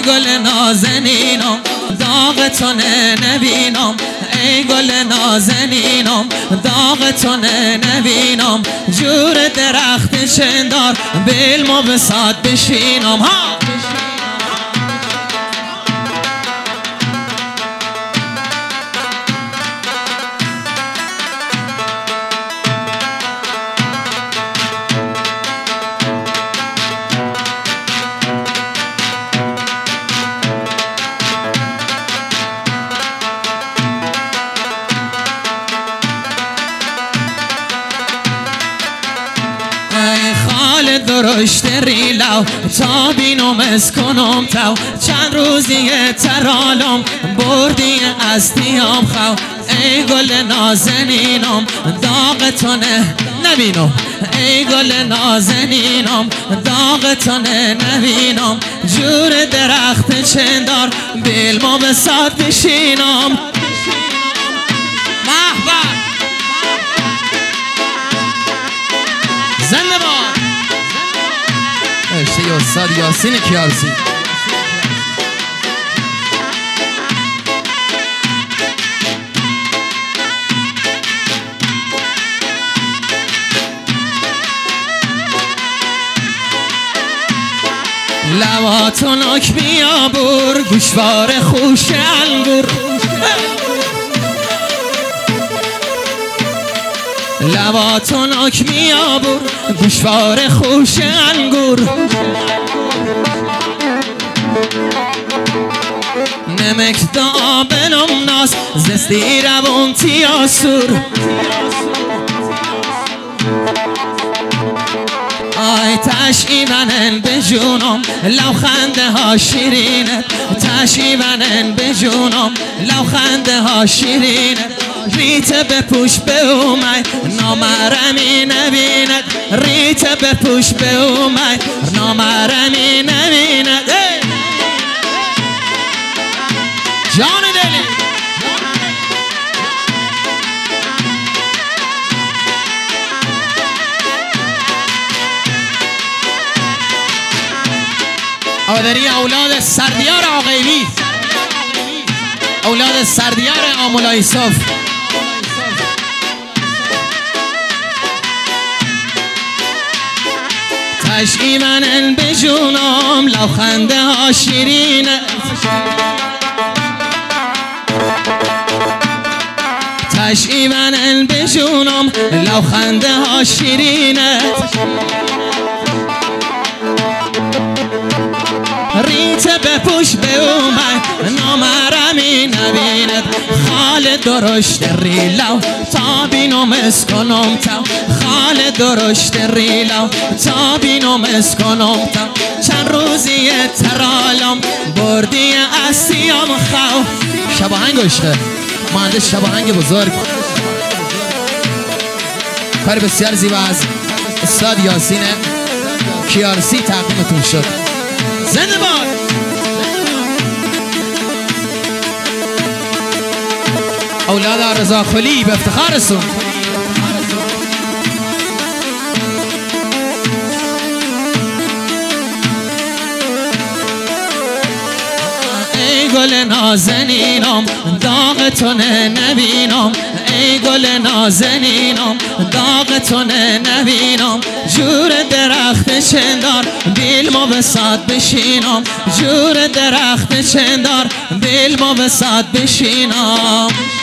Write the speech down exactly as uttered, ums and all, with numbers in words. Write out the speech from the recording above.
گل نازنینم داغ تو نبینم، ای گل نازنینم داغ تو نبینم، جور درخت شندار بیلم و بسات بشینم. ها درشت ریلو تا بینم اسکنم تو، چند روزی ترالم بردی از دیام خو، ای گل نازنینم داغ تو نبینم، ای گل نازنینم داغ تو نبینم، جور درخت چندار بیلم و بسات بشینم. محبت زنده باد اشته استاد یاسین کیارسی. لواتون اک بیابور گوشوار خوش انگور، لواتون اک میابور گوشوار خوش انگور، نمک دا بنم ناس زستی روان تیاسور، آی تشیونن به جونم لوخنده ها شیرینه، تشیونن به جونم لوخنده ها شیرینه، ریت بپوش به اومای نامرمی نبیند، ریت بپوش به اومای نامرمی نبیند. جان دلی آدری اولاد سردیار آقیبی، اولاد سردیار آمولا یوسف، تشیمنن به جونم لوخنده ها شیرینه، تشیمنن به جونم لوخنده ها شیرینه، ریت بپوش به اومد نامرمی نبیند، خال درشت ریلو تا بینم اسکنم تو، خال درشت ریلو تا بینم اسکنم تو، چند روزی ترالم بردی از سیام خو. شباهنگ عشقه مهندس شباهنگ بزرگ، کار بسیار زیبا از استاد یاسین کیارسی تقدیمتون شد. زنده باد اولاد رضا خلی به افتخارتون. ای گل نازنینم داغ تو نبینم، ای گل نازنینم داغ تو نبینم، جور درخت چندار بیلم و بسات بشینم، جور درخت چندار بیلم و بسات بشینم.